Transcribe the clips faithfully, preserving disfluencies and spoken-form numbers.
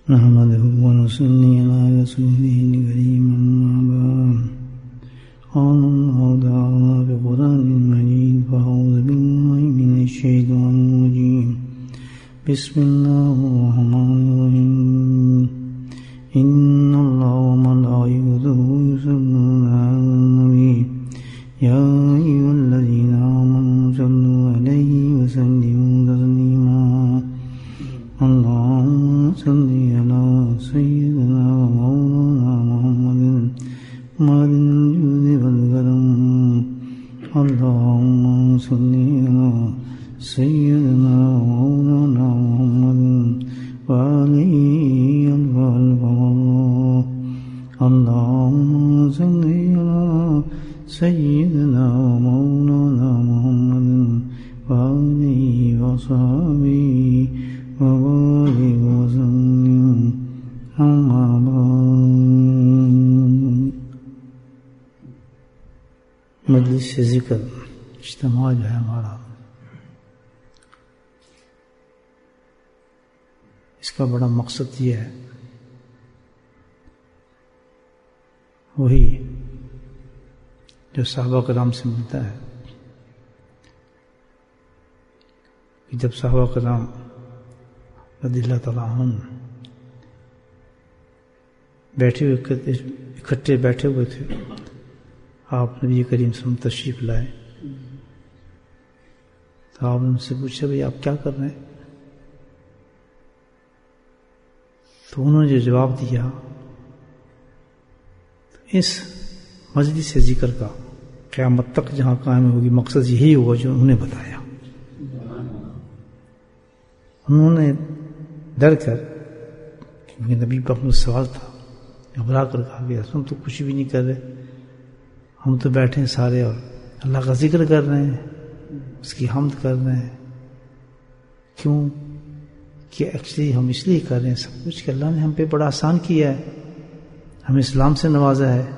نحمده ونصلي على رسوله الكريم أما بعد قال الله تعالى في القرآن المجيد فأعوذ بالله من الشيطان الرجيم بسم الله الرحمن الرحيم إن الله وملائكته يصلون على النبي يا أيها الذين آمنوا صلوا عليه وسلموا تسليما اللهم صل على سيدنا ومولانا محمد مال الجود والكرم اللهم صل على سيدنا ومولانا محمد وآله الفضل اللهم صل على سيدنا ومولانا محمد وآله وصحبه وبارك وسلم أما بعد مجلس ذکر اجتماع جو ہے ہمارا اس کا بڑا مقصد یہ ہے وہی جو صحابہ کرام سے ملتا ہے کہ جب صحابہ کرام رضی اللہ تعالیٰ عنہ بیٹھے ہوئے اکٹھے بیٹھے ہوئے تھے آپ نبی کریم صلی اللہ علیہ وسلم تشریف لائے تو آپ نے ان سے پوچھا بھئی آپ کیا کر رہے ہیں؟ تو انہوں نے جو جواب دیا اس مجلس سے ذکر کا قیامت تک جہاں قائم ہوگی مقصد یہی ہوگا جو انہوں نے بتایا. انہوں نے ڈر کر کیونکہ نبی پاک میں سوال تھا گھبرا کر کہا گیا ہم تو کچھ بھی نہیں کر رہے ہم تو بیٹھے ہیں سارے اور اللہ کا ذکر کر رہے ہیں اس کی حمد کر رہے ہیں کیوں کہ ایکچولی ہم اس لیے کر رہے ہیں سب کچھ کہ اللہ نے ہم پہ بڑا آسان کیا ہے ہمیں اسلام سے نوازا ہے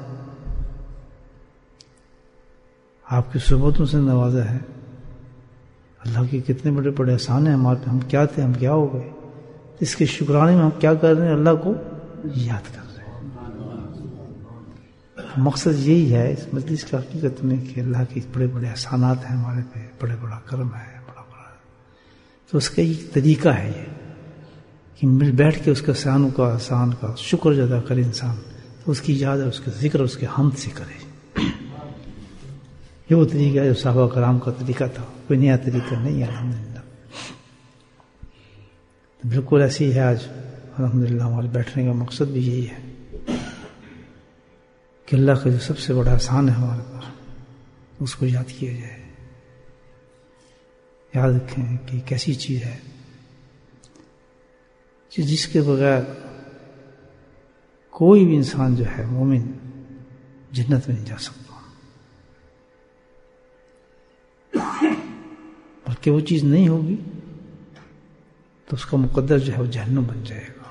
آپ کی صحبتوں سے نوازا ہے اللہ کے کتنے بڑے بڑے احسان ہیں ہمارے پہ ہم کیا تھے ہم کیا ہو گئے اس کے شکرانے میں ہم کیا کر رہے ہیں اللہ کو یاد کر رہے ہیں. مقصد یہی ہے اس مجلس کا حقیقت میں کہ اللہ کے بڑے بڑے احسانات ہیں ہمارے پہ بڑے بڑا کرم ہے بڑا بڑا تو اس کا ایک طریقہ ہے یہ کہ مل بیٹھ کے اس کے احسانوں کا احسان کا شکر ادا کرے انسان تو اس کی یاد ہے اس کے ذکر اس کے حمد سے کرے. یہ وہ طریقہ ہے جو صحابہ کرام کا طریقہ تھا کوئی نیا طریقہ نہیں ہے الحمدللہ. بالکل ایسی ہے آج الحمدللہ ہمارے بیٹھنے کا مقصد بھی یہی ہے کہ اللہ کا جو سب سے بڑا احسان ہے ہمارے پر اس کو یاد کیا جائے. یاد رکھیں کہ ایک ایسی چیز ہے کہ جس کے بغیر کوئی بھی انسان جو ہے مومن جنت میں نہیں جا سکتا بلکہ وہ چیز نہیں ہوگی تو اس کا مقدر جو ہے وہ جہنم بن جائے گا.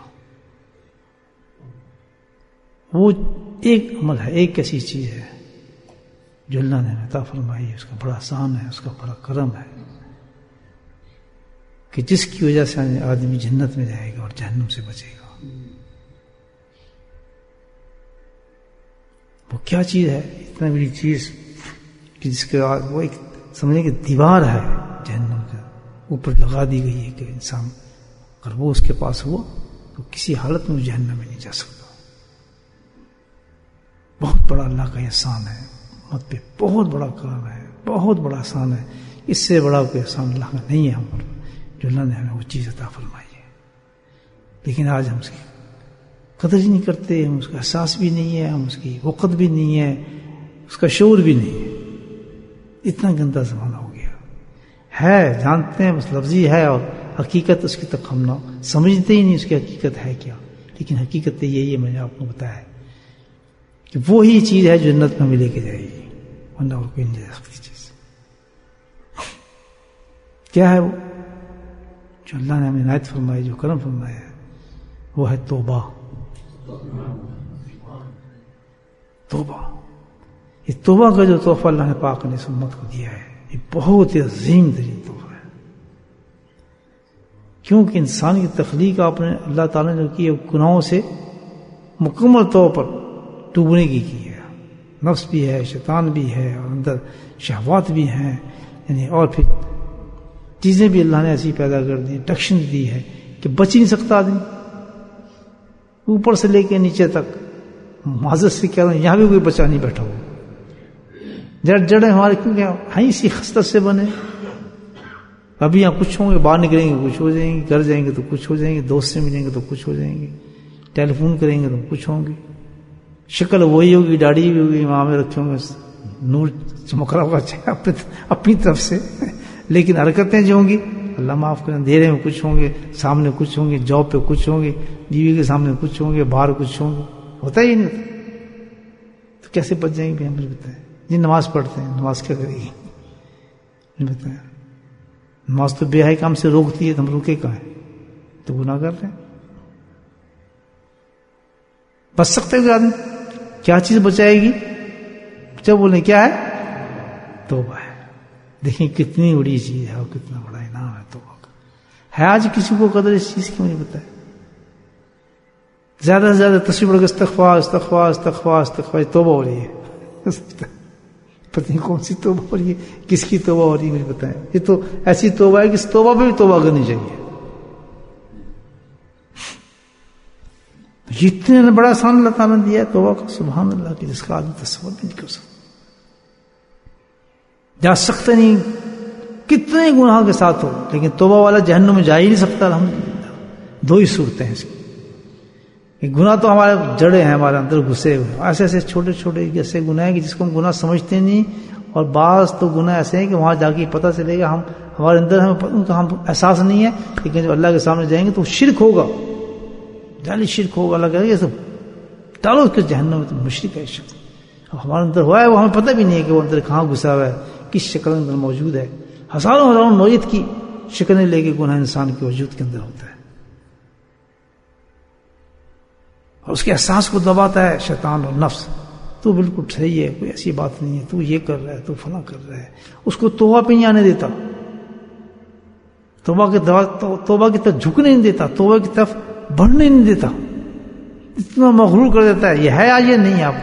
وہ ایک عمل ہے ایک ایسی چیز ہے جو اللہ نے عطا فرمائی ہے اس کا بڑا احسان ہے اس کا بڑا کرم ہے کہ جس کی وجہ سے آدمی جنت میں جائے گا اور جہنم سے بچے گا. وہ کیا چیز ہے اتنا بڑی چیز کہ جس کے بعد وہ ایک سمجھیں کہ دیوار ہے جہنم کا اوپر لگا دی گئی ہے کہ انسان اگر وہ اس کے پاس ہوا تو کسی حالت میں جہنم میں نہیں جا سکتا. بہت بڑا اللہ کا احسان ہے امت پہ بہت بڑا کرم ہے بہت بڑا احسان ہے. اس سے بڑا کوئی احسان اللہ کا نہیں ہے ہم پر جو اللہ نے ہمیں وہ چیز عطا فرمائی ہے. لیکن آج ہم اس کی قدر ہی نہیں کرتے ہم اس کا احساس بھی نہیں ہے ہم اس کی وقت بھی نہیں ہے اس کا شعور بھی نہیں ہے. اتنا گندا زمانہ ہو گیا ہے جانتے ہیں بس لفظی ہے اور حقیقت اس کی تک ہم نہ سمجھتے ہی نہیں اس کی حقیقت ہے کیا. لیکن حقیقت یہی ہے میں نے آپ کو بتایا کہ وہی چیز ہے جو جنت میں ہمیں لے کے جائے گی ورنہ اور کوئی نہیں جا سکتی چیز. کیا ہے وہ جو اللہ نے ہمیں عنایت فرمائی جو کرم فرمایا ہے وہ ہے توبہ. توبہ یہ توبہ کا جو تحفہ اللہ نے پاک نے اس امت کو دیا ہے یہ بہت ہی عظیم ترین تحفہ ہے کیونکہ انسان کی تخلیق آپ نے اللہ تعالیٰ نے جو کی ہے گناہوں سے مکمل طور پر ڈوبنے کی کی ہے. نفس بھی ہے، شیطان بھی ہے، اور اندر شہوات بھی ہیں، یعنی اور پھر چیزیں بھی اللہ نے ایسی پیدا کر دی، ڈکشن دی ہے کہ بچ ہی نہیں سکتا آدمی، اوپر سے لے کے نیچے تک. معذرت سے کہہ رہا ہوں، یہاں بھی کوئی بچہ نہیں بیٹھا ہوا. جڑ جڑیں ہمارے کیونکہ ہیں اسی خستت سے بنے. ابھی یہاں کچھ ہوں گے، باہر نکلیں گے کچھ ہو جائیں گے، گھر جائیں گے تو کچھ ہو جائیں گے، دوست سے ملیں گے تو کچھ ہو جائیں گے، ٹیلی فون کریں گے تو کچھ ہوں گے. شکل وہی ہوگی، داڑھی بھی ہوگی، وہاں میں رکھے ہوں گے، نور چمک رہا ہوگا اپنی طرف سے، لیکن حرکتیں جو ہوں گی اللہ معاف کریں، اندھیرے میں کچھ ہوں گے، سامنے کچھ ہوں گے، جاب پہ کچھ ہوں گے، بیوی کے سامنے کچھ ہوں گے، باہر کچھ ہوں گے. ہوتا ہی نہیں ہوتا. تو کیسے بچ جائیں گے ہم؟ بتائیں. جی نماز پڑھتے ہیں، نماز کیا کرے گی؟ بتائیں. نماز تو بے حیائی کام سے روکتی ہے، تو ہم روکے کہاں ہیں؟ تو گناہ کر رہے ہیں. بچ سکتے ہیں آدمی؟ کیا چیز بچائے گی؟ جب بولیں کیا ہے؟ توبہ ہے. دیکھیں کتنی بڑی چیز ہے اور کتنا بڑا انعام ہے توبہ کا. ہے آج کسی کو قدر اس چیز کی؟ مجھے بتائے. زیادہ سے زیادہ تصویر پڑھ کے استغفار استغفار استغفار استغفار توبہ ہو رہی ہے. پتہ نہیں کون سی توبہ ہو رہی ہے، کس کی توبہ ہو رہی ہے؟ مجھے بتائیں. یہ تو ایسی توبہ ہے کہ اس توبہ پہ بھی توبہ کرنی چاہیے. جتنے بڑا آسان اللہ تعالیٰ نے دیا ہے توبہ کا، سبحان اللہ، کہ جس کا آدمی تصور بھی نہیں کر سکتا. جا سکتے نہیں کتنے گناہ کے ساتھ ہو، لیکن توبہ والا جہنم میں جا ہی نہیں سکتا. الحمدللہ. دو ہی صورتیں ہیں اس کی. گناہ تو ہمارے جڑے ہیں، ہمارے اندر گھسے ہوئے، ایسے ایسے چھوٹے چھوٹے ایسے گناہ ہیں کہ جس کو ہم گناہ سمجھتے نہیں. اور بعض تو گناہ ایسے ہیں کہ وہاں جا کے پتہ چلے گا ہم ہمارے اندر ہمیں ان کا ہم احساس نہیں ہے، لیکن جب اللہ کے سامنے جائیں گے تو شرک ہوگا، جعلی شرک ہوگا. اللہ کہے گا یہ سب ڈالو اس کے جہنم میں، تو مشرک ہے شخص. اب ہمارے اندر ہوا ہے، وہ ہمیں پتہ بھی نہیں ہے کہ وہ اندر کہاں گھسا ہوا ہے، کس شکل اندر موجود ہے. ہزاروں ہزاروں نوعیت کی شکلیں لے کے گناہ انسان کے وجود کے اندر ہوتا ہے، اور اس کے احساس کو دباتا ہے شیطان اور نفس. تو بالکل صحیح ہے، کوئی ایسی بات نہیں ہے، تو یہ کر رہا ہے، تو فلاں کر رہا ہے. اس کو توبہ پہ نہیں آنے دیتا، توبہ کی توبہ کی طرف جھکنے نہیں دیتا، توبہ کی طرف بڑھنے نہیں دیتا. اتنا مغرور کر دیتا ہے. یہ ہے آج یہ نہیں. آپ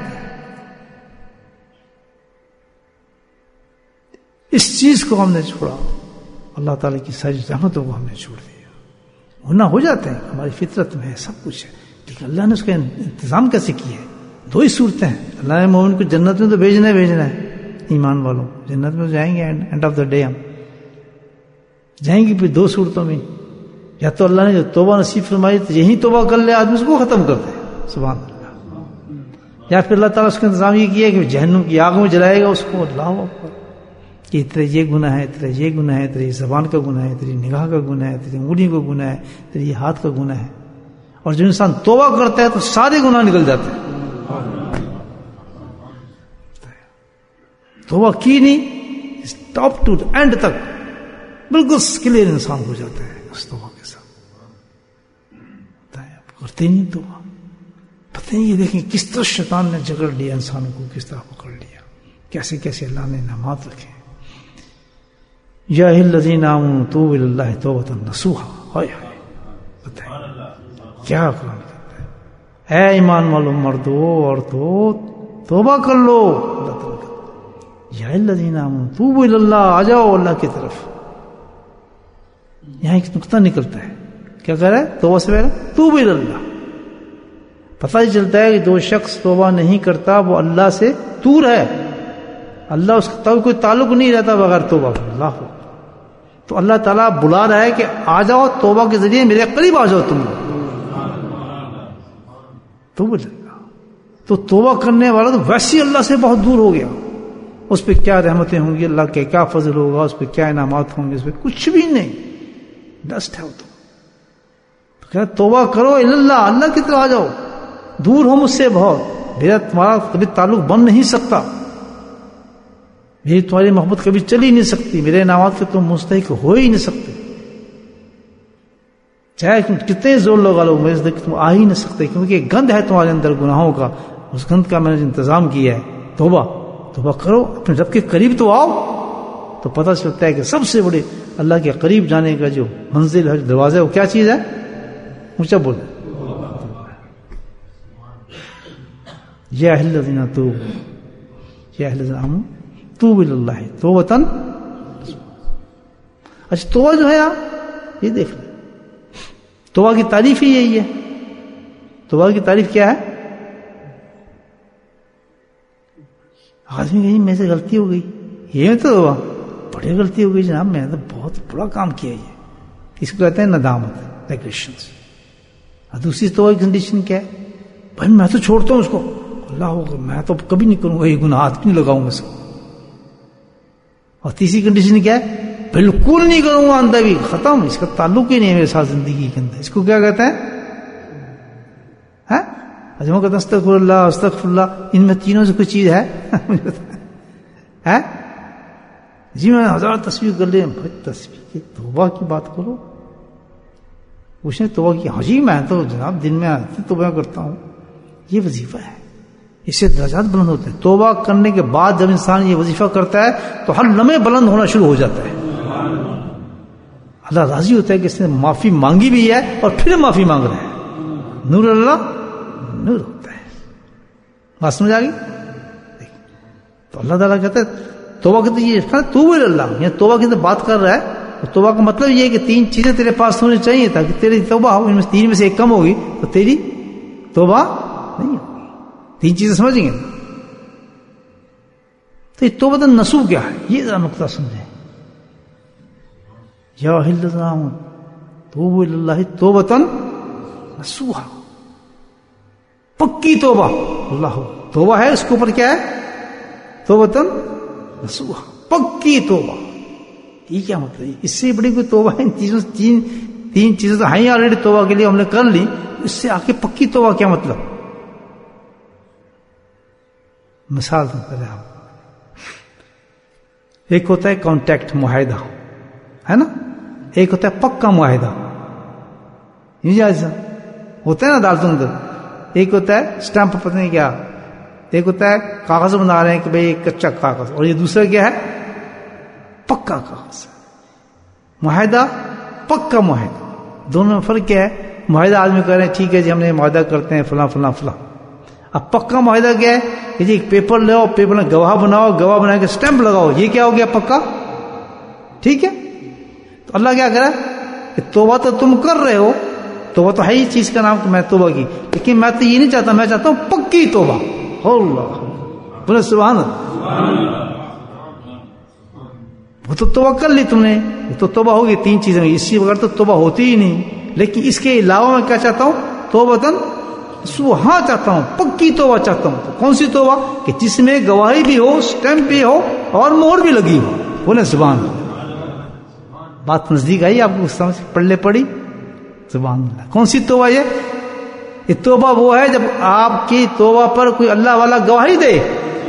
اس چیز کو ہم نے چھوڑا، اللہ تعالیٰ کی ساری رحمتوں کو ہم نے چھوڑ دیا. گناہ ہو جاتے ہیں، ہماری فطرت میں ہے، سب کچھ ہے، لیکن اللہ نے اس کا انتظام کیسے کیا ہے؟ دو ہی صورتیں ہیں. اللہ نے مومن کو جنت میں تو بھیجنا ہے بھیجنا ہے ایمان والوں. جنت میں جائیں گے اینڈ آف دا ڈے، ہم جائیں گے پھر دو صورتوں میں. یا تو اللہ نے جو توبہ نصیب فرمائی تو یہی توبہ کر لے آدمی، اس کو ختم کر دے، سبحان اللہ. یا پھر اللہ تعالیٰ اس کا انتظام یہ کیا کہ جہنم کی آگ میں جلائے گا اس کو. اللہ اکبر، کہ تیرے یہ گناہ ہے، تیرے یہ گناہ ہے، تیری زبان کا گناہ ہے، تیری نگاہ کا گناہ ہے، تیری انگلی کا گناہ ہے، تیری ہاتھ کا گناہ ہے. اور جو انسان توبہ کرتا ہے تو سارے گناہ نکل جاتے ہیں. توبہ کی نہیں، ٹاپ ٹو اینڈ تک بالکل کلیئر انسان ہو جاتا ہے اس توبہ کے ساتھ. کرتے نہیں توبہ، پتہ نہیں. یہ دیکھیں کس طرح شیطان نے جگڑ لیا انسانوں کو، کس طرح پکڑ لیا، کیسے کیسے اللہ نے انعامات رکھے. یا الذین آمنوا توبوا الی اللہ توبۃ نصوحا. ہائے ہائے، بتائیں کیا قرآن کہتا ہے. اے ایمان والو، مردو عورتوں، توبہ کر لو. اللہ تعالیٰ کہتا ہے یا الذین آمنوا توبوا الی اللہ، آ جاؤ اللہ کی طرف. یہاں ایک نقطہ نکلتا ہے، کیا کہہ رہا ہے؟ توبہ سے پہلے توبوا الی اللہ. پتہ ہی چلتا ہے کہ جو شخص توبہ نہیں کرتا وہ اللہ سے دور ہے. اللہ اس کا کوئی تعلق نہیں رہتا بغیر توبہ کے. اللہ ہو تو اللہ تعالیٰ بلا رہا ہے کہ آ جاؤ توبہ کے ذریعے میرے قریب آ جاؤ تم لوگ. توبہ تو توبہ کرنے والا تو ویسے اللہ سے بہت دور ہو گیا. اس پہ کیا رحمتیں ہوں گی، اللہ کے کیا فضل ہوگا، اس پہ کیا انعامات ہوں گے، اس پہ کچھ بھی نہیں. ڈسٹ ہے وہ. تو کہا توبہ کرو اللہ، اللہ کی طرف آ جاؤ. دور ہو مجھ سے بہت، میرا تمہارا کبھی تعلق بن نہیں سکتا، میری تمہاری محبت کبھی چل ہی نہیں سکتی، میرے انعامات کے تم مستحق ہو ہی نہیں سکتے. چاہے تم کتنے زور لگا لو، میرے سے تم آ ہی نہیں سکتے، کیونکہ گند ہے تمہارے اندر گناہوں کا. اس گند کا میں نے انتظام کیا ہے. توبہ توبہ کرو، اپنے رب کے قریب تو آؤ. تو پتہ چلتا ہے کہ سب سے بڑے اللہ کے قریب جانے کا جو منزل ہے، دروازہ ہے، وہ کیا چیز ہے؟ اونچا بولے، یا اہل الذین توبوا، یا اہل الذین آمنوا توبوا الی اللہ توبۃ۔ اچھا توبہ جو ہے آپ یہ دیکھ لیں، توبہ کی تعریف ہی یہی ہے۔ توبہ کی تعریف کیا ہے؟ آدمی کہیں میں سے غلطی ہو گئی، یہ تو توبہ، بڑی غلطی ہو گئی جناب، میں نے تو بہت بڑا کام کیا یہ، اس کو کہتے ہیں ندامت، ریگریشن۔ اور دوسری توبہ کی کنڈیشن کیا ہے؟ بھائی میں تو چھوڑتا ہوں اس کو، اللہ ہوگا میں تو کبھی نہیں کروں گا یہ گناہ، ہاتھ نہیں لگاؤں گا اس کو۔ اور تیسری کنڈیشن کیا ہے؟ بالکل نہیں کروں گا، اندر بھی ختم، اس کا تعلق ہی نہیں ہے میرے ساتھ زندگی کے اندر۔ اس کو کیا کہتے ہیں؟ اجما کہتے ہیں استغفر اللہ استغفر اللہ، ان میں تینوں سے کوئی چیز ہے؟ ہے جی میں ہزار تسبیح کر لیں، بھائی تسبیح کی توبہ کی بات کرو، اس نے توبہ کی، ہاں جی میں تو جناب دن میں آتی توبہ کرتا ہوں، یہ وظیفہ ہے، اس سے درجات بلند ہوتے ہیں۔ توبہ کرنے کے بعد جب انسان یہ وظیفہ کرتا ہے تو ہر لمحے بلند ہونا شروع ہو جاتا ہے، اللہ راضی ہوتا ہے کہ اس نے معافی مانگی بھی ہے اور پھر معافی مانگ رہا ہے، نور اللہ نور ہوتا ہے۔ بات سمجھ آ گئی؟ تو اللہ تعالیٰ کہتا ہے توبہ کہتے یہ توبہ اللہ، یعنی توبہ کی بات کر رہا ہے۔ توبہ کا مطلب یہ ہے کہ تین چیزیں تیرے پاس ہونی چاہیے تاکہ تیری توبہ ہو، ان میں تین میں سے ایک کم ہوگی تو تیری توبہ نہیں ہوگی۔ تین چیزیں سمجھیں گے تو یہ توبہ نصوح کیا ہے، یہ ذرا نقطہ سمجھیں۔ یا اہل الذین توبوا الی اللہ توبۃ نصوحا، پکی توبہ، اللہ توبہ ہے اس کے اوپر کیا ہے؟ توبۃ نصوحا، پکی توبہ۔ یہ کیا مطلب ہے؟ اس سے بڑی کوئی توبہ ہے؟ ان چیزوں سے تین تین چیزیں تو ہیں آلریڈی، توبہ کے لیے ہم نے کر لی، اس سے آ کے پکی توبہ کیا مطلب؟ مثال دوں پہلے آپ، ایک ہوتا ہے کانٹیکٹ معاہدہ، ہے نا، ایک ہوتا ہے پکا معاہدہ، یہ جیسا ہوتا ہے نا عدالتوں اندر، ایک ہوتا ہے اسٹمپ پتہ نہیں کیا، ایک ہوتا ہے کاغذ بنا رہے ہیں کہ بھئی کچا کاغذ، اور یہ دوسرا کیا ہے؟ پکا کاغذ۔ معاہدہ پکا معاہدہ، دونوں میں فرق کیا ہے؟ معاہدہ آدمی کہہ رہے ہیں ٹھیک ہے جی ہم نے معاہدہ کرتے ہیں فلاں فلاں فلاں، اب پکا معاہدہ کیا ہے کہ جی ایک پیپر لے آؤ، پیپر میں گواہ بناؤ، گواہ بنا کے اسٹمپ لگاؤ، یہ کیا ہو گیا؟ پکا۔ ٹھیک ہے، تو اللہ کیا کہہ رہا ہے کہ توبہ تو تم کر رہے ہو، توبہ تو ہے ہی چیز کا نام کہ میں توبہ کی، لیکن میں تو یہ نہیں چاہتا، میں چاہتا ہوں پکی توبہ۔ اللہ بولے سبحان اللہ، وہ تو توبہ کر لی تم نے، وہ تو توبہ ہوگی تین چیزیں، اسی بغیر تو توبہ ہوتی ہی نہیں، لیکن اس کے علاوہ میں کیا چاہتا ہوں؟ توبۃ نصوحا چاہتا ہوں، پکی توبہ چاہتا ہوں۔ تو کون سی توبہ؟ کہ جس میں گواہی بھی ہو، اسٹمپ بھی ہو اور مہر بھی لگی ہو۔ بولے سبحان اللہ، بات نزدیک آئی آپ کو، سمجھ پڑھ لے پڑی؟ سبحان اللہ۔ کون سی توبہ یہ؟ یہ توبہ وہ ہے جب آپ کی توبہ پر کوئی اللہ والا گواہی دے۔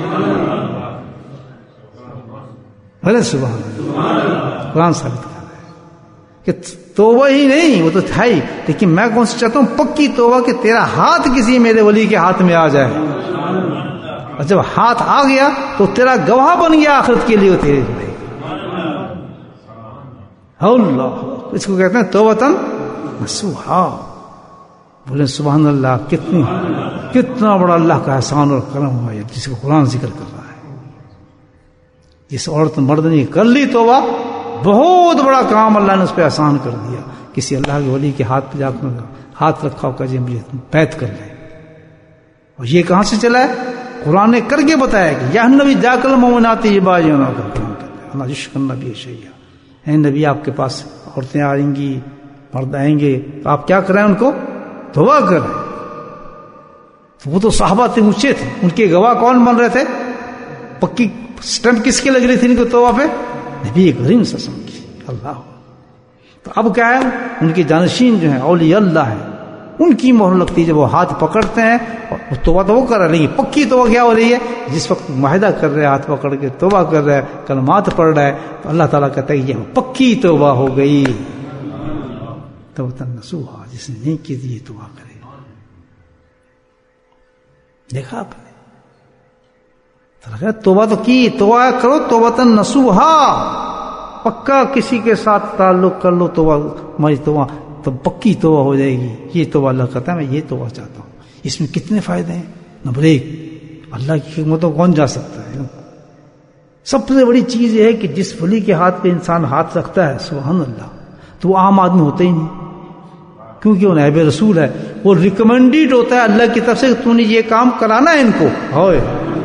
بولے سبحان اللہ، قرآن ثابت کر رہا ہے کہ توبہ ہی نہیں، وہ تو تھا ہی، لیکن میں کون سی چاہتا ہوں؟ پکی توبہ، کہ تیرا ہاتھ کسی میرے ولی کے ہاتھ میں آ جائے، اور جب ہاتھ آ گیا تو تیرا گواہ بن گیا آخرت کے لیے، وہ تیرے لیے۔ اللہ، اس کو کہتے ہیں توبۃ نصوحا۔ بولے سبحان اللہ، کتنی کتنا بڑا اللہ کا احسان اور کرم ہوا ہے جس کو قرآن ذکر کر رہا ہے۔ جس عورت مرد نے کر لی توبہ، بہت بڑا کام اللہ نے اس پہ آسان کر دیا۔ کسی اللہ کے ولی کے ہاتھ پہ جا کر ہاتھ رکھا ہوگا جی مجھے بیعت کر لیں، اور یہ کہاں سے چلا ہے؟ قرآن نے کر کے بتایا کہ یا نبی جا کر مومنات یبایعونک کہتے ہیں، اللہ عشق النبی شیعہ، اے نبی آپ کے پاس عورتیں آئیں گی، مرد آئیں گے، تو آپ کیا کر رہے ہیں؟ ان کو توبہ کر رہے ہیں۔ تو وہ تو صحابہ تھے، اونچے تھے، ان کے گواہ کون بن رہے تھے؟ پکی اسٹمپ کس کی لگ رہی تھی ان کو توبہ پہ؟ نبی کریم صلی اللہ علیہ وسلم کی۔ اللہ، تو اب کیا ہے؟ ان کے جانشین جو ہیں اولیاء اللہ ہیں، ان کی مہر لگتی ہے جب وہ ہاتھ پکڑتے ہیں، اور توبہ تو وہ کر رہے ہیں، لیکن پکی توبہ کیا ہو رہی ہے؟ جس وقت معاہدہ کر رہے ہیں، ہاتھ پکڑ کے توبہ کر رہے ہیں، کلمات پڑھ رہا ہے، تو اللہ تعالیٰ کہتا ہے یہ پکی توبہ ہو گئی۔ توبۃ نصوحا، جس نے نہیں کی تھی یہ توبہ کرے۔ دیکھا آپ نے، توبہ تو کی، توبہ کرو توبۃ نصوحا، پکا کسی کے ساتھ تعلق کر لو توبہ ہماری توبہ تو پکی توبہ ہو جائے گی. یہ توبہ اللہ کہتا ہے میں یہ توبہ چاہتا ہوں. اس میں کتنے فائدے ہیں. نمبر ایک, اللہ کی حکمتوں کون جا سکتا ہے. سب سے بڑی چیز یہ ہے کہ جس ولی کے ہاتھ پہ انسان ہاتھ رکھتا ہے سبحان اللہ, تو وہ عام آدمی ہوتا ہی نہیں, کیونکہ وہ نائب رسول ہے. وہ ریکمینڈیڈ ہوتا ہے اللہ کی طرف سے کہ تو نے یہ کام کرانا ہے ان کو. ہوئے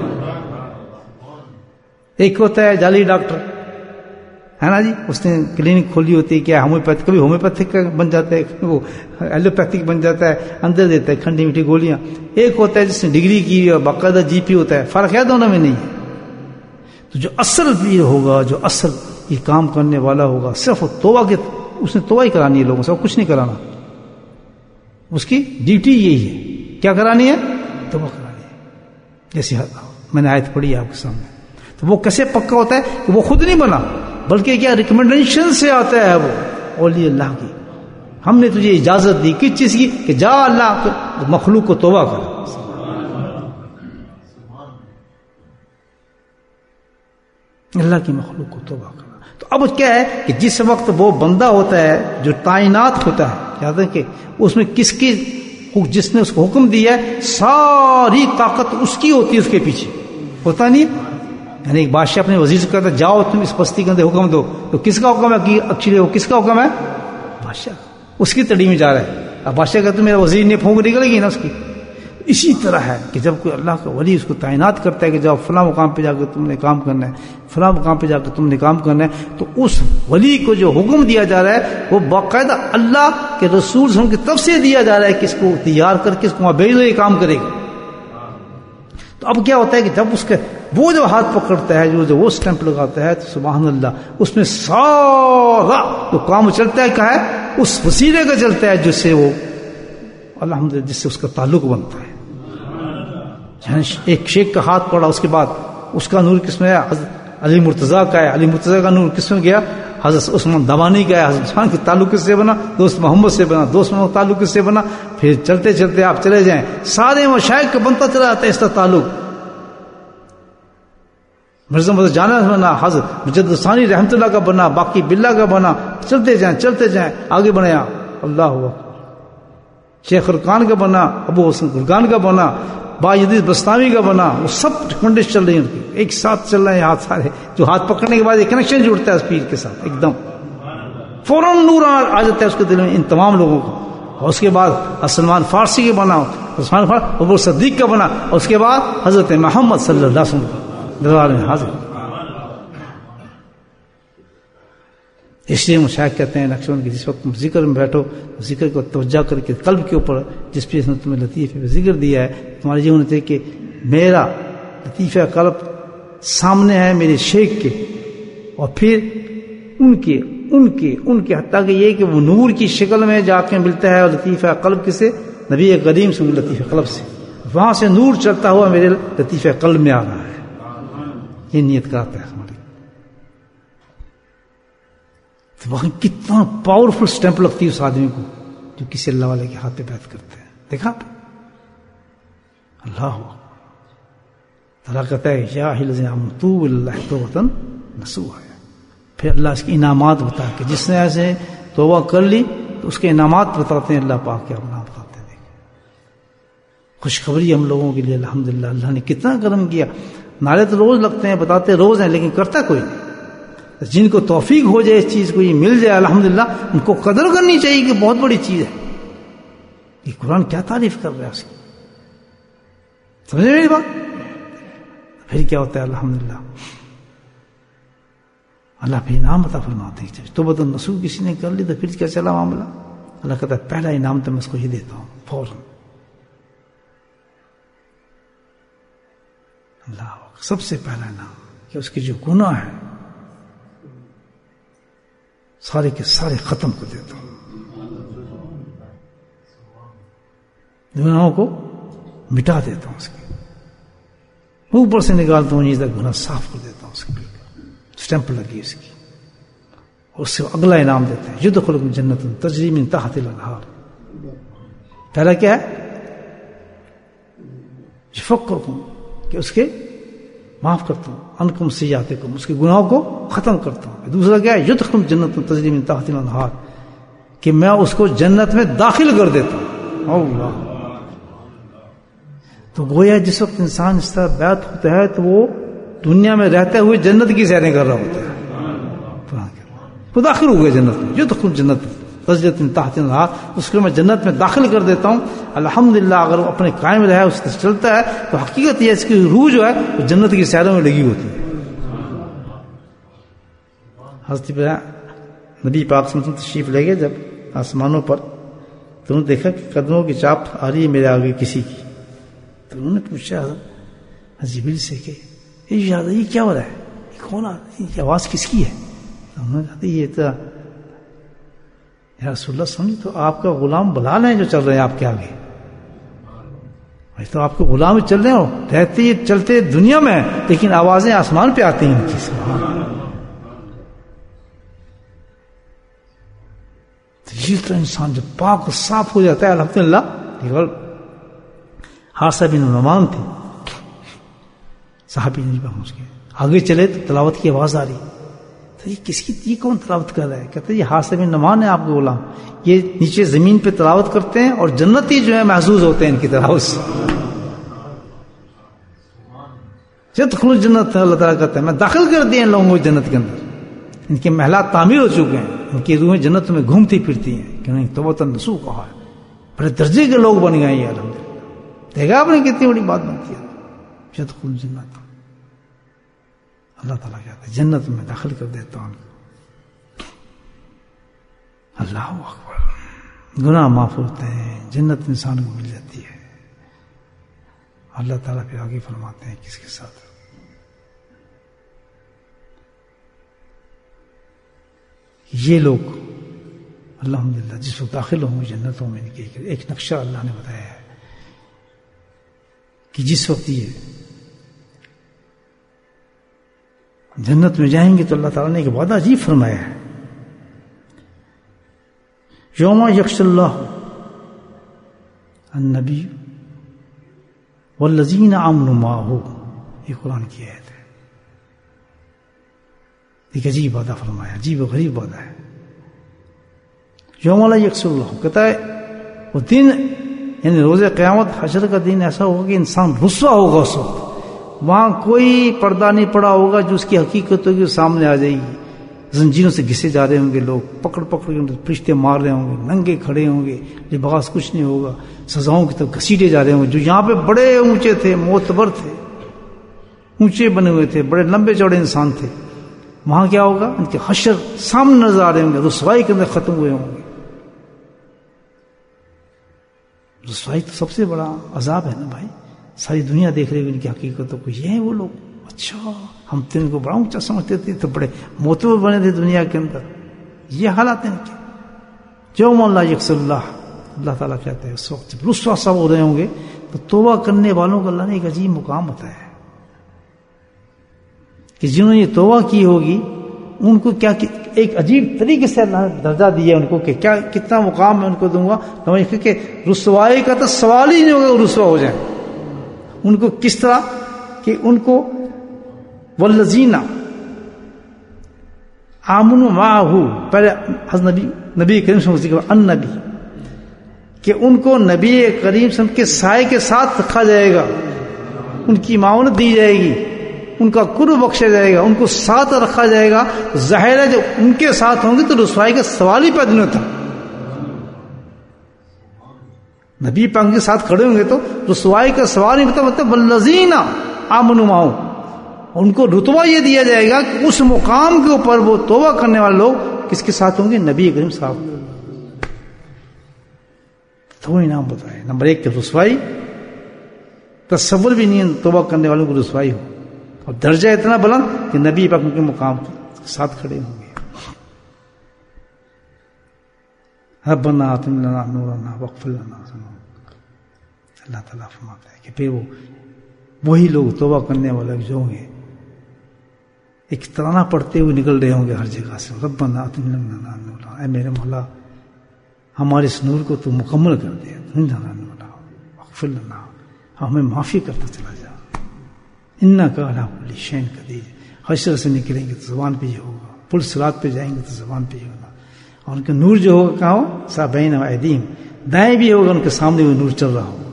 ایک ہوتا ہے جعلی ڈاکٹر ہے نا جی, اس نے کلینک کھولی ہوتی ہے, کیا ہومیوپیتھ کبھی ہومیوپیتھک بن جاتا ہے, وہ ایلوپیتھک بن جاتا ہے, اندر دیتا ہے کھنڈی میٹھی گولیاں. ایک ہوتا ہے جس نے ڈگری کی اور باقاعدہ جی پی ہوتا ہے. فرق ہے دونوں میں نہیں ہے. تو جو اصل پیر ہوگا, جو اصل یہ کام کرنے والا ہوگا, صرف توبہ کے اس نے توبہ ہی کرانی ہے لوگوں سے, اور کچھ نہیں کرانا. اس کی ڈیوٹی یہی ہے, کیا کرانی ہے, توبہ کرانی ہے. جیسے میں نے آیت پڑھی آپ کے سامنے. تو وہ کیسے پکا ہوتا ہے کہ وہ خود نہیں بنا, بلکہ کیا ریکمنڈیشن سے آتا ہے وہ اولیاء اللہ کی. ہم نے تجھے اجازت دی کس چیز کی, کہ جا اللہ مخلوق کو توبہ کر. اللہ کی مخلوق کو توبہ کرنا. تو اب کیا ہے کہ جس وقت وہ بندہ ہوتا ہے جو تعینات ہوتا ہے, یاد ہے کہ اس میں کس کی, جس نے اس کو حکم دیا ہے ساری طاقت اس کی ہوتی ہے, اس کے پیچھے ہوتا نہیں. یعنی ایک بادشاہ اپنے وزیر سے کہتا ہے جاؤ تم اس بستی کے اندر حکم دو, تو کس کا حکم ہے کہ ایکچولی وہ کس کا حکم ہے, بادشاہ. اس کی تڑی میں جا رہا ہے. اب بادشاہ کہتا ہے میرا وزیر نے پھونک نکلے گی نا اس کی. اسی طرح ہے کہ جب کوئی اللہ کا ولی اس کو تعینات کرتا ہے کہ جاؤ فلاں مقام پہ جا کے تم نے کام کرنا ہے, فلاں مقام پہ جا کے تم نے کام کرنا ہے, تو اس ولی کو جو حکم دیا جا رہا ہے وہ باقاعدہ اللہ کے رسول صلی اللہ علیہ وسلم کی طرف سے دیا جا رہا ہے کہ اس کو تیار کر کے اس کو وہاں بھیج دو, یہ کام کرے گا. تو اب کیا ہوتا ہے کہ جب اس کے وہ جو ہاتھ پکڑتا ہے, جو جو وہ اسٹیمپ لگاتا ہے, تو سبحان اللہ اس میں سارا جو کام چلتا ہے کیا ہے, اس وسیلے کا چلتا ہے جس سے وہ الحمدللہ جس سے اس کا تعلق بنتا ہے. ایک شیخ کا ہاتھ پڑا, اس کے بعد اس کا نور کس میں ہے, حضرت علی مرتضیٰ کا ہے. علی مرتضیٰ کا نور کس میں گیا, حضرت عثمان دمانی کا ہے. حضرت عثمان کے تعلق کس سے بنا, دوست محمد سے بنا. دوست محمد تعلق کس سے بنا, پھر چلتے چلتے آپ چلے جائیں سارے مشائخ کا بنتا چلا جاتا ہے اس کا تعلق. مرزا مدد جانا بنا, حضرت مجدد ثانی رحمت اللہ کا بنا, باقی باللہ کا بنا. چلتے جائیں چلتے جائیں آگے بڑھے آپ. اللہ ہوا شیخ خرقان کا بنا, ابو حسن خرقان کا بنا, باجدید بستامی کا بنا. وہ سب ریکمنڈیشن چل رہی ہیں ان کی, ایک ساتھ چل رہے ہیں ہاتھ سارے. جو ہاتھ پکڑنے کے بعد ایک کنیکشن جڑتا ہے اس پیر کے ساتھ, ایک دم فوراً نور آ جاتا ہے اس کے دل میں ان تمام لوگوں کو. اور اس کے بعد سلمان فارسی کے بنا, سلمان فارسی ابو صدیق کا بنا, اور اس کے بعد حضرت محمد صلی اللہ علیہ وسلم دربار میں حاضر. اس لیے مشائخ کہتے ہیں نقشبند کی جس وقت تم ذکر میں بیٹھو, ذکر کو توجہ کر کے قلب کے اوپر جس پہ اس نے تمہیں لطیفے پہ ذکر دیا ہے, تمہاری یہ ہونا چاہیے کہ میرا لطیفہ قلب سامنے ہے میرے شیخ کے, اور پھر ان کے ان کے ان کے حتیٰ کہ یہ کہ وہ نور کی شکل میں جا کے ملتا ہے. اور لطیفہ قلب کسے, نبی کریم سے لطیفہ قلب سے, وہاں سے نور چلتا ہوا میرے لطیفہ قلب میں آ رہا ہے. یہ نیت کراتا ہے ہماری. تو وہاں کتنا پاورفل سٹیمپ لگتی ہے اس آدمی کو جو کسی اللہ والے کے ہاتھ پہ بیعت کرتے ہیں. دیکھا اللہ تعالیٰ کہتا ہے یا تو اللہ تو وطن نسو ہے. پھر اللہ اس کے انعامات بتا کہ جس نے ایسے توبہ کر لی تو اس کے انعامات بتاتے ہیں اللہ پاک کے اپنا بتاتے ہیں. خوشخبری ہم لوگوں کے لیے الحمدللہ, اللہ نے کتنا کرم کیا. نعرے تو روز لگتے ہیں, بتاتے روز ہیں, لیکن کرتا کوئی نہیں. جن کو توفیق ہو جائے اس چیز کو, یہ مل جائے الحمدللہ, ان کو قدر کرنی چاہیے کہ بہت بڑی چیز ہے. یہ قرآن کیا تعریف کر رہا ہے اس کی, سمجھے میری بات. پھر کیا ہوتا ہے الحمدللہ, اللہ پھر انعام عطا فرماتے ہیں. تو بدن نسو کسی نے کر لی تو پھر کیا چلا معاملہ, اللہ کہتا ہے پہلا انعام تو میں اس کو یہ دیتا ہوں فوراً. اللہ سب سے پہلا انعام کہ اس کے جو گناہ ہے سارے کے سارے ختم کر دیتا ہوں, گناہوں کو مٹا دیتا ہوں, اس کے اوپر سے نکالتا ہوں, یہ تک گناہ صاف کر دیتا ہوں, اس کے اسٹیمپ لگی اس کی. اور اس سے اگلا انعام دیتا ہے یدخل جنت تجری من تحت الانہار. پہلا کیا ہے, فکر ہوں کہ اس کے معاف کرتا ہوں، انکم سیئاتکم، اس کے گناہوں کو ختم کرتا ہوں. دوسرا کیا ہے؟ یدخل جنت تجری من تحتها الانہار، کہ میں اس کو جنت میں داخل کر دیتا ہوں. اللہ. تو گویا جس وقت انسان اس طرح بیعت ہوتا ہے تو وہ دنیا میں رہتے ہوئے جنت کی سیریں کر رہا ہوتا ہے. وہ داخل ہو گیا جنت میں. یدخل جنت تجری من تحتها الانہار، اس کو میں جنت میں داخل کر دیتا ہوں. الحمدللہ اگر وہ اپنے قائم رہا اس سے چلتا ہے تو حقیقت یہ اس کی روح جو ہے وہ جنت کی سیروں میں لگی ہوتی ہے. حضرت نبی پاک صلی اللہ علیہ وسلم تشریف لے گئے جب آسمانوں پر، تو انہوں نے دیکھا کہ قدموں کی چاپ آ رہی ہے میرے آگے کسی کی. تو انہوں نے پوچھا جبریل سے کہ یہ کیا ہو رہا ہے، یہ کون آ رہا ہے، یہ آواز کس کی ہے؟ تو انہوں نے کہا یہ تو یا رسول اللہ سمجھ تو آپ کا غلام بلال ہیں جو چل رہے ہیں آپ کے آگے. تو آپ کے غلام چل رہے ہو، رہتے یہ چلتے دنیا میں لیکن آوازیں آسمان پہ آتی ہیں ان کی. یہ تو انسان جب پاک و صاف ہو جاتا ہے الحمدللہ. حارثہ بن نعمان تھے صحابی نہیں پہنچ گئے، آگے چلے تو تلاوت کی آواز آ رہی. تو یہ کس کی، یہ کون تلاوت کر رہا ہے؟ کہتے ہیں یہ حارثہ بن نعمان ہے آپ کے غلام، یہ نیچے زمین پہ تلاوت کرتے ہیں اور جنتی جو ہے محظوظ ہوتے ہیں ان کی تلاوت سے. یدخلون جنت، اللہ تعالیٰ کہتا ہے میں داخل کر دیا ان لوگوں کو جنت کے اندر. ان کے محلات تعمیر ہو چکے ہیں، ان کی روحیں جنت میں گھومتی پھرتی ہیں کہ انہیں توبۃ نصوح کہا ہے. بڑے درجے کے لوگ بن گئے یہ الحمدللہ. دیکھا آپ نے کتنی بڑی بات بنتی ہے. یدخلون جنت، اللہ تعالیٰ کہتا ہے جنت میں داخل کر دیتا ہوں. اللہ اکبر. گناہ معاف ہوتے ہیں، جنت انسان کو مل جاتی ہے. اللہ تعالیٰ پھر آگے فرماتے ہیں کس کے ساتھ، یہ لوگ الحمدللہ جس وقت داخل ہوں گے جنتوں میں، ایک نقشہ اللہ نے بتایا ہے کہ جس وقت یہ جنت میں جائیں گے تو اللہ تعالیٰ نے ایک وعدہ عجیب فرمایا ہے. یوم یخشی اللہ النبی والذین آمنوا معہ، یہ قرآن کی آیت ہے. ایک عجیب وعدہ فرمایا، عجیب و غریب وعدہ ہے. یوم لا یخشی اللہ، کہتا ہے وہ دن یعنی روز قیامت حشر کا دن ایسا ہوگا کہ انسان رسوا ہوگا. اس وقت وہاں کوئی پردہ نہیں پڑا ہوگا، جو اس کی حقیقت ہوگی سامنے آ جائے گی. زنجیروں سے گھسے جا رہے ہوں گے لوگ، پکڑ پکڑ کے فرشتے مار رہے ہوں گے، ننگے کھڑے ہوں گے، لباس کچھ نہیں ہوگا، سزاؤں کی طرف گھسیٹے جا رہے ہوں گے. جو یہاں پہ بڑے اونچے تھے، معتبر تھے، اونچے بنے ہوئے تھے، بڑے لمبے چوڑے انسان تھے، وہاں کیا ہوگا؟ ان کے حشر سامنے نظر آ رہے ہوں گے، رسوائی کے اندر ختم ہوئے ہوں گے. رسوائی تو سب سے بڑا عذاب ہے نا بھائی. ساری دنیا دیکھ رہی ہے ان کی حقیقتوں کو، یہ ہیں وہ لوگ. اچھا ہم تو ان کو بڑا اونچا سمجھتے تھے، تو بڑے معتبر بنے تھے دنیا کے اندر. یہ حالات ہیں کہ یوم لا یخشی اللہ، اللہ تعالیٰ کہتے ہیں اس وقت جب رسوا سب ہو رہے ہوں گے تو توبہ کرنے والوں کو اللہ نے ایک عجیب مقام بتایا ہے کہ جنہوں نے یہ توبہ کی ہوگی ان کو کیا ایک عجیب طریقے سے اللہ نے درجہ دیا ان کو کہ کیا کتنا مقام میں ان کو دوں گا. کہ رسوائی کا تو سوال ہی نہیں ہوگا وہ رسوا ہو جائیں. ان کو کس طرح کہ ان کو والذین آمنوا معہ، پہلے حضرت نبی نبی کریم صلی اللہ علیہ وسلم النبی، کہ ان کو نبی کریم صلی اللہ علیہ وسلم کے سائے کے ساتھ رکھا جائے گا، ان کی معاونت دی جائے گی، ان کا قرب بخشا جائے گا، ان کو ساتھ رکھا جائے گا. ظاہر ہے جب ان کے ساتھ ہوں گے تو رسوائی کا سوال ہی پیدا نہیں ہوتا. نبی پاک کے ساتھ کھڑے ہوں گے تو رسوائی کا سوال نہیں ہوتا. مطلب والذین آمنوا معہ، ان کو رتبہ یہ دیا جائے گا کہ اس مقام کے اوپر وہ توبہ کرنے والے لوگ کس کے ساتھ ہوں گے؟ نبی کریم صاحب. تو انعام بتائے. نمبر ایک کہ رسوائی تصور بھی نہیں توبہ کرنے والوں کو رسوائی ہو، اور درجہ اتنا بلند کہ نبی پاک کے مقام کے ساتھ کھڑے ہوں گے. ربنا آتنا لنا نورنا واغفر لنا ذنوبنا. اللہ تعالیٰ فرماتا ہے کہ پھر وہ وہی لوگ توبہ کرنے والے جو ہوں گے ایک ترانہ پڑھتے ہوئے نکل رہے ہوں گے ہر جگہ سے. ربنا آتنا لنا نورنا، اے میرے مولا ہمارے اس نور کو تو مکمل کر دے. واغفر لنا، ہمیں معافی کرتا چلا جا. इन्ना का अला कुल्ली शैइन कदीर। हशर से निकलेंगे तो ज़बान पे ही होगा, पुल सिरात पे जाएंगे तो ज़बान पे ही होगा। और उनका नूर जो होगा कहाँ हो, साबैन व अदीम, दाएं भी होगा उनके सामने वो नूर चल रहा होगा।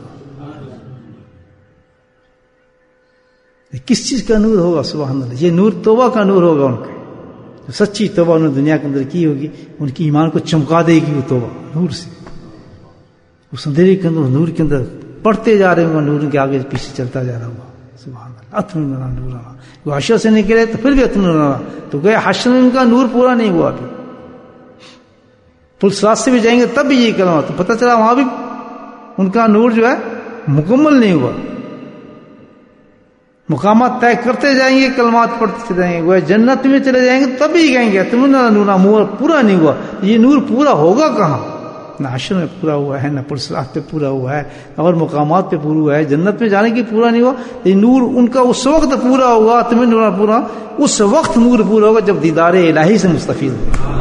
किस चीज का नूर होगा? सुभान अल्लाह, ये नूर तौबा का नूर होगा उनका। जो सच्ची तौबा उन्होंने दुनिया के अंदर की होगी, उनकी ईमान को चमका देगी वो तौबा नूर से। उस अंधेरे के अंदर, नूर के अंदर पढ़ते जा रहे होंगे, नूर के आगे पीछे चलता जा रहा होगा। सुभान अल्लाह, अतनुरा नूरा। वो हशर से निकले तो फिर भी अतनुरा, तो गए हशर में उनका नूर पूरा नहीं हुआ अभी। पुलसरात से भी जाएंगे तब भी यही कलमा, तो पता चला वहां भी उनका नूर जो है मुकम्मल नहीं हुआ। मुकामात तय करते जाएंगे, कलमात पढ़ते जाएंगे, वह जन्नत में चले जाएंगे तब भी कहेंगे तुमने नूरा नूर पूरा नहीं हुआ। ये नूर पूरा होगा कहाँ? ना हशर में पूरा हुआ है, ना पुलसरात पे पूरा हुआ है, और मुकामात पे पूरा हुआ है। जन्नत में जाने की पूरा नहीं हुआ। ये नूर उनका उस वक्त पूरा होगा, तुम्हें नूर पूरा उस वक्त नूर पूरा होगा जब दीदारे इलाही से मुस्तफीद होगा।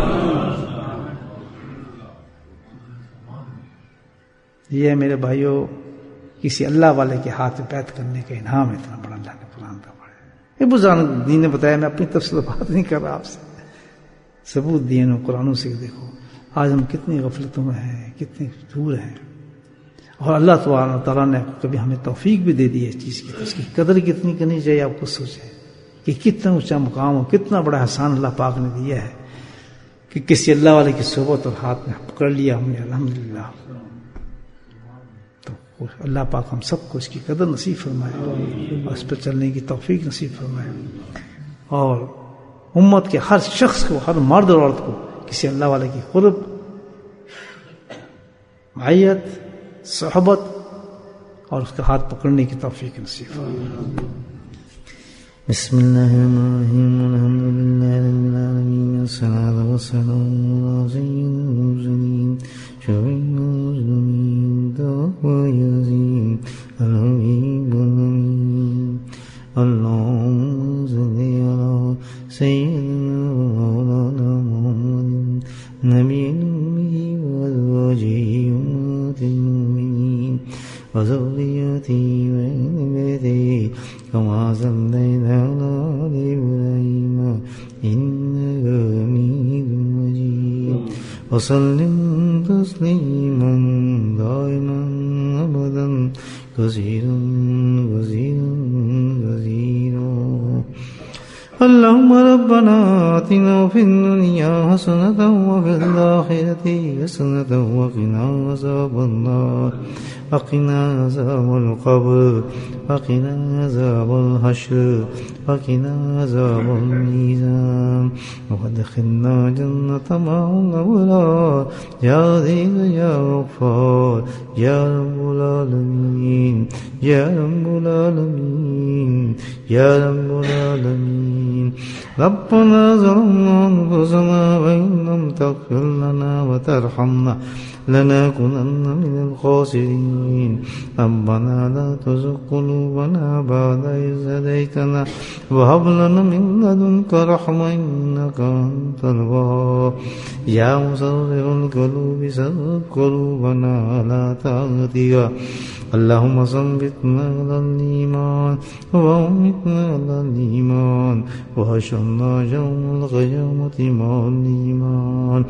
ये मेरे भाइयों किसी अल्लाह वाले के हाथ में बैत करने का इनाम इतना बड़ा अल्लाह ने कुरान का पढ़ा। ये बुजुर्ग दीन ने बताया, मैं अपनी तफसील बात नहीं कर रहा आपसे, सबूत दिए ना कुरानों से। देखो आज हम कितनी गफलतों में हैं, कितने दूर हैं, और अल्लाह ताला ने कभी हमें तौफीक भी दे दी है इस चीज़ की, तो उसकी कदर कितनी करनी चाहिए। आपको सोचें कि कितना ऊंचा मुकाम हो, कितना बड़ा एहसान अल्लाह पाक ने दिया है कि किसी अल्लाह वाले की सोबत और हाथ में पकड़ लिया हमने, अल्हम्दुलिल्लाह। अल्लाह पाक हम सबको इसकी कदर नसीब फरमाए और इस पर चलने की तौफीक नसीब फरमाए, और उम्मत के हर शख्स को, हर मर्द और औरत को किसी अल्लाह वाले की क़ुर्ब, मायत, सोहबत और उसका हाथ पकड़ने की तौफीक नसीब फरमाए। बिस्मिल्लाहिर्रहमानिर्रहीम, अल्हम्दुलिल्लाहि रब्बिल आलमीन, अस्सलातु वस्सलामु अला सय्यिदिल मुरसलीन, शफीउल मुज़निबीन, तौफ़ीक़ यासीन, अल-हबीबुल अमीन। अल्लाहुम्मा सल्लि अला सय्यिदिना मौलाना मुहम्मदिन नबिय्यिल उम्मी व अज़वाजिहि उम्महातिल मुमिनीन व ज़urरिय्यतिहि व अहलि बैतिहि कमा सल्लैता अला आलि इब्राहीम इन्नका हमीदुम मजीद व सल्लिम तस्लीमन दाइमन अबदन कसीरन कसीरन कसीरा। अल्लाहुम्मा रब्बना आतिना फिद दुनिया हसनतन व फिल आखिरति हसनतन व क़िना अज़ाबन नार वक़िना अज़ाबल क़ब्र वक़िना अज़ाबल हश्र वक़िना अज़ाबल मीज़ान वअदख़िलना जन्नत मअल अबरार या अज़ीज़ या गफ़्फ़ार या रब्बुल आलमीन या रब्बुल आलमीन या रब्बुल आलमीन। रब्बना ज़लमना अनफुसना व इन लम तग़फ़िर लना व तरहमना लनकुनन्न मिनल ख़ासिरीन। रब्बना ला तुज़िग़ क़ुलूबना बअदा इज़ हदैतना व हब लना मिन लदुनका रहमह इन्नका अंतल वहाब। या मुसर्रिफ़ल क़ुलूबि सर्रिफ़ क़ुलूबना अला ताअतिका। अल्लाहुम्मा सब्बितना अलल ईमान व अम्मितना अलल ईमान व हशरना यौमल क़ियामति मअल ईमान।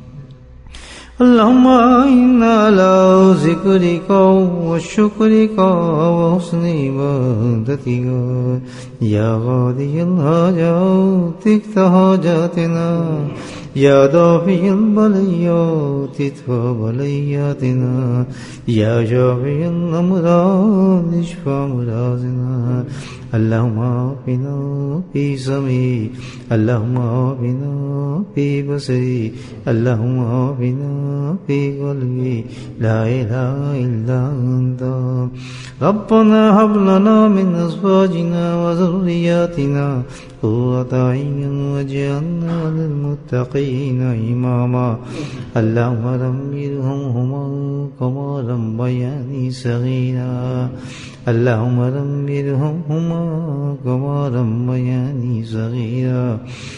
अल्लाहुम्मा इन्ना अला ज़िक्रिका व शुक्रिका व हुस्नि इबादतिका या क़ादियल हाजात इक़्ज़ि हाजातिना या दाफ़िअल बलियात इदफ़अ बलियातिना या शाफ़िअल अमराज़ इशफ़अ अमराज़ना। अल्लाहुम्मा आफ़िना फ़ी समई अल्लाहुम्मा आफ़िना फ़ी बसरी अल्लाहुम्मा आफ़िना फ़ी क़ल्बी ला इलाहा इल्ला अंता। रब्बना हब लना मिन अज़वाजिना व ज़ुर्रिय्यतिना क़ुर्रता अय्युन वज'अलना लिलमुत्तक़ीना इमामा। अल्लाहुम्मा रब्बिरहमहुमा कमा रब्बयानी सग़ीरा। अल्लाहुम्मा रब्बिरहमहुमा कमा रब्बयानी सग़ीरा।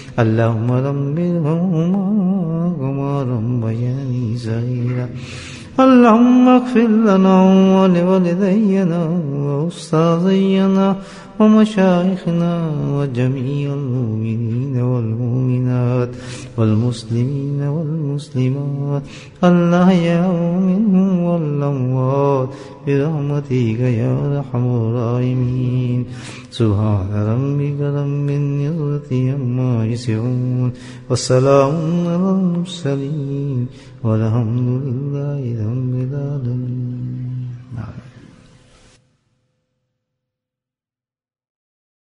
अल्लाहुम्मा रब्बिरहमहुमा कमा रब्बयानी सग़ीरा। اللهم اغفر لنا ولوالدينا وأستاذينا ومشايخنا وجميع المؤمنين والمؤمنات والمسلمين والمسلمات الأحياء منهم والأموات برحمتك يا أرحم الراحمين. سبحان ربك رب العزة عما يصفون والسلام على المرسلين والحمد لله رب العالمين.